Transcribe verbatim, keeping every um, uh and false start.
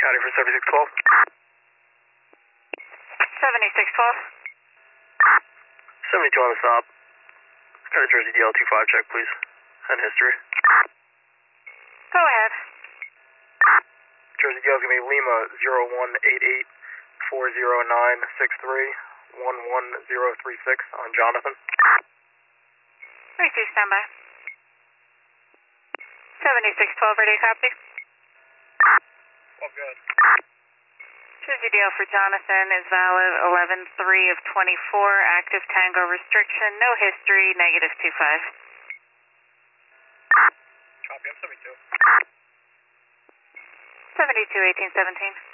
County for seventy-six twelve. seventy-six twelve. seventy-two on the stop. County Jersey D L two five check, please. And history. Go ahead. Jersey D L, give me Lima zero one eight eight four zero nine six three one one zero three six on Jonathan. three two, standby. seventy-six twelve, ready to copy. All good. Jersey D L for Jonathan is valid eleven three of twenty-four, active tango restriction, no history, negative two five. Copy, I'm seventy-two. seventy-two eighteen seventeen.